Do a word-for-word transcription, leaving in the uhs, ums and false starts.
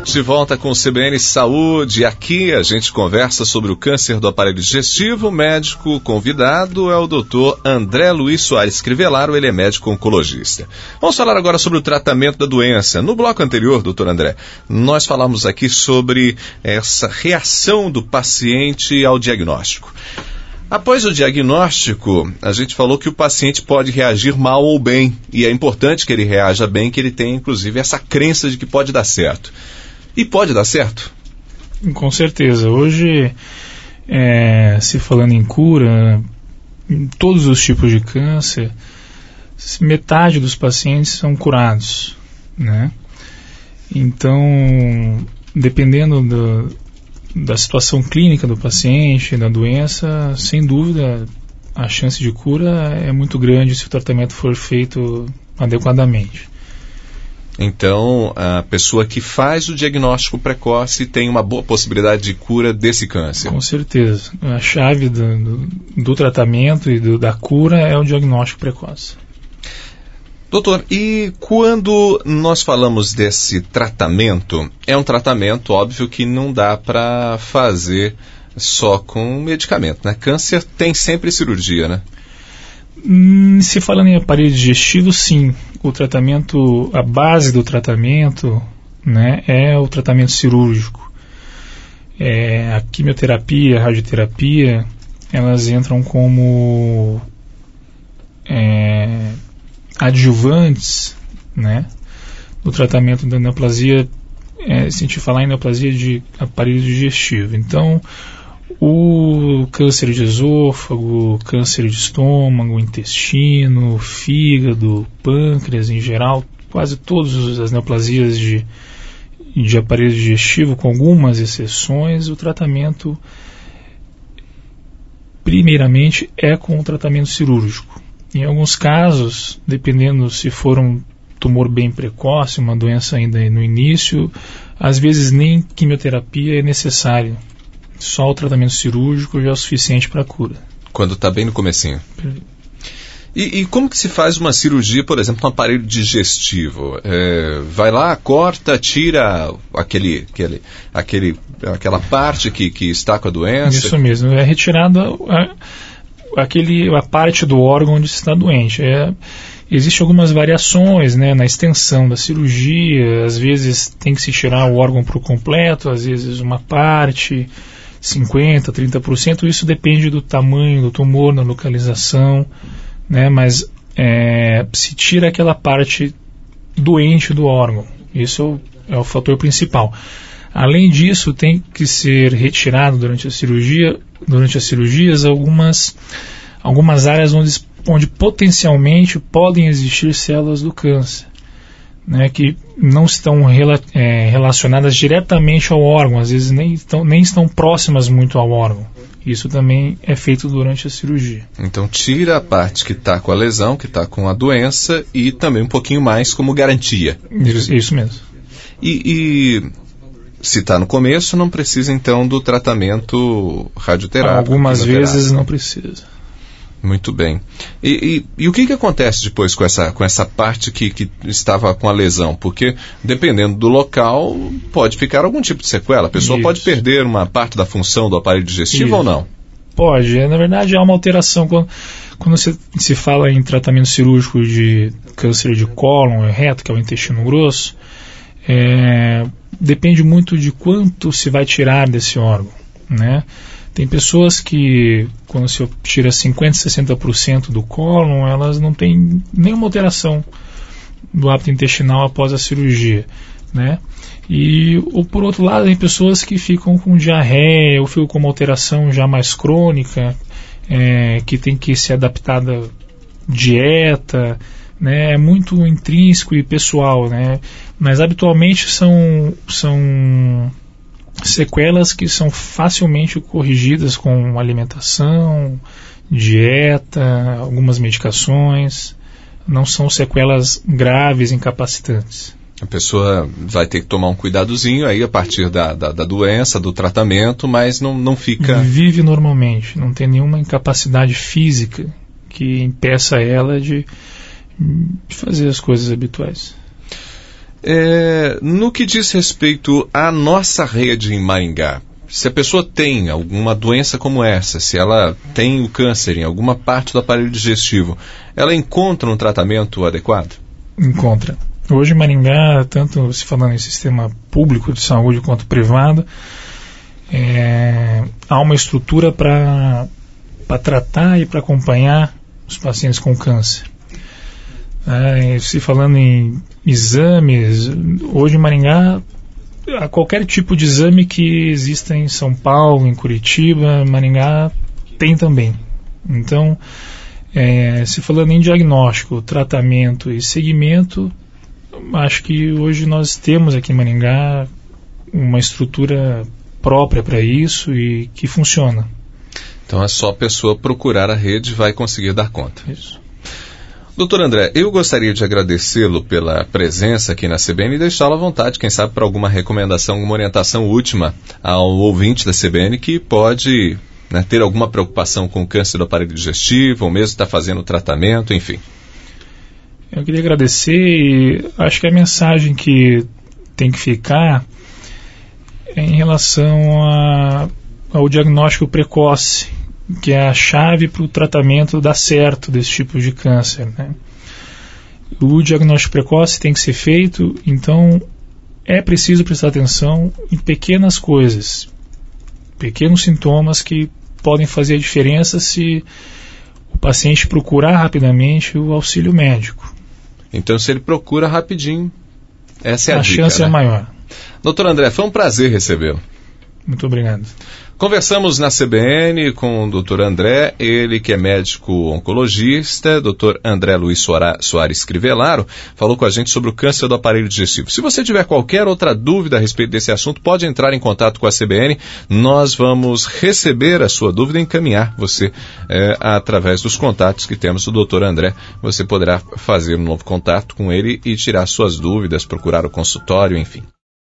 De volta com o C B N Saúde. Aqui a gente conversa sobre o câncer do aparelho digestivo. O médico convidado é o doutor André Luiz Soares Crivellaro, ele é médico oncologista. Vamos falar agora sobre o tratamento da doença. No bloco anterior, doutor André, nós falamos aqui sobre essa reação do paciente ao diagnóstico. Após o diagnóstico, a gente falou que o paciente pode reagir mal ou bem, e é importante que ele reaja bem, que ele tenha, inclusive, essa crença de que pode dar certo. E pode dar certo? Com certeza. Hoje, é, se falando em cura, em todos os tipos de câncer, metade dos pacientes são curados, né? Então, dependendo do... da situação clínica do paciente, da doença, sem dúvida a chance de cura é muito grande se o tratamento for feito adequadamente. Então, a pessoa que faz o diagnóstico precoce tem uma boa possibilidade de cura desse câncer? Com certeza. A chave do, do, do tratamento e do, da cura é o diagnóstico precoce. Doutor, e quando nós falamos desse tratamento, é um tratamento, óbvio, que não dá para fazer só com medicamento, né? Câncer tem sempre cirurgia, né? Hum, se falando em aparelho digestivo, sim. O tratamento, a base do tratamento, né, é o tratamento cirúrgico. É, a quimioterapia, a radioterapia, elas entram como... É, adjuvantes, né, no tratamento da neoplasia, é, se a gente falar em neoplasia de aparelho digestivo. Então, o câncer de esôfago, câncer de estômago, intestino, fígado, pâncreas em geral, quase todas as neoplasias de, de aparelho digestivo, com algumas exceções, o tratamento primeiramente é com o tratamento cirúrgico. Em alguns casos, dependendo se for um tumor bem precoce, uma doença ainda no início, às vezes nem quimioterapia é necessária. Só o tratamento cirúrgico já é o suficiente para a cura. Quando está bem no comecinho. E, e como que se faz uma cirurgia, por exemplo, no aparelho digestivo? É, vai lá, corta, tira aquele, aquele, aquele, aquela parte que, que está com a doença? Isso mesmo, é retirada... A, Aquele, a parte do órgão onde está doente. É, existem algumas variações, né, na extensão da cirurgia. Às vezes tem que se tirar o órgão por completo, às vezes uma parte, cinquenta por cento, trinta por cento. Isso depende do tamanho do tumor, da localização, né, mas é, se tira aquela parte doente do órgão. Isso é o fator principal. Além disso, tem que ser retirado durante a cirurgia, durante as cirurgias, algumas, algumas áreas onde, onde potencialmente podem existir células do câncer, né, que não estão rela, é, relacionadas diretamente ao órgão, às vezes nem estão, nem estão próximas muito ao órgão. Isso também é feito durante a cirurgia. Então tira a parte que está com a lesão, que está com a doença, e também um pouquinho mais como garantia. Isso, isso mesmo. E... e... Se está no começo, não precisa então do tratamento radioterápico. Algumas vezes não precisa. Muito bem. E, e, e o que, que acontece depois com essa, com essa parte que, que estava com a lesão? Porque, dependendo do local, pode ficar algum tipo de sequela. A pessoa Isso. pode perder uma parte da função do aparelho digestivo Isso. ou não? Pode. Na verdade, há uma alteração. Quando, quando se, se fala em tratamento cirúrgico de câncer de cólon e reto, que é o intestino grosso, é... depende muito de quanto se vai tirar desse órgão, né? Tem pessoas que, quando se tira cinquenta por cento, sessenta por cento do cólon, elas não têm nenhuma alteração do hábito intestinal após a cirurgia, né? E, ou por outro lado, tem pessoas que ficam com diarreia ou ficam com uma alteração já mais crônica, é, que tem que ser adaptada dieta, né? É muito intrínseco e pessoal, né? Mas habitualmente são, são sequelas que são facilmente corrigidas com alimentação, dieta, algumas medicações. Não são sequelas graves, incapacitantes. A pessoa vai ter que tomar um cuidadozinho aí a partir da, da, da doença, do tratamento, mas não, não fica... Vive normalmente, não tem nenhuma incapacidade física que impeça ela de, de fazer as coisas habituais. É, no que diz respeito à nossa rede em Maringá, se a pessoa tem alguma doença como essa, se ela tem o câncer em alguma parte do aparelho digestivo, ela encontra um tratamento adequado? Encontra. Hoje em Maringá, tanto se falando em sistema público de saúde quanto privado, é, há uma estrutura para para tratar e para acompanhar os pacientes com câncer. É, se falando em exames, hoje em Maringá, a qualquer tipo de exame que exista em São Paulo, em Curitiba, Maringá tem também. Então, é, se falando em diagnóstico, tratamento e segmento, acho que hoje nós temos aqui em Maringá uma estrutura própria para isso e que funciona. Então é só a pessoa procurar a rede e vai conseguir dar conta. Isso. Doutor André, eu gostaria de agradecê-lo pela presença aqui na C B N e deixá-lo à vontade, quem sabe, para alguma recomendação, alguma orientação última ao ouvinte da C B N que pode, né, ter alguma preocupação com o câncer do aparelho digestivo, ou mesmo estar fazendo tratamento, enfim. Eu queria agradecer e acho que a mensagem que tem que ficar é em relação a, ao diagnóstico precoce, que é a chave para o tratamento dar certo desse tipo de câncer, né? O diagnóstico precoce tem que ser feito, então é preciso prestar atenção em pequenas coisas, pequenos sintomas que podem fazer a diferença se o paciente procurar rapidamente o auxílio médico. Então, se ele procura rapidinho, essa é a, a dica, chance, né, é maior. Doutor André, foi um prazer recebê-lo. Muito obrigado. Conversamos na C B N com o doutor André, ele que é médico oncologista, doutor André Luiz Soares Crivellaro, falou com a gente sobre o câncer do aparelho digestivo. Se você tiver qualquer outra dúvida a respeito desse assunto, pode entrar em contato com a C B N, nós vamos receber a sua dúvida e encaminhar você é, através dos contatos que temos do doutor André. Você poderá fazer um novo contato com ele e tirar suas dúvidas, procurar o consultório, enfim.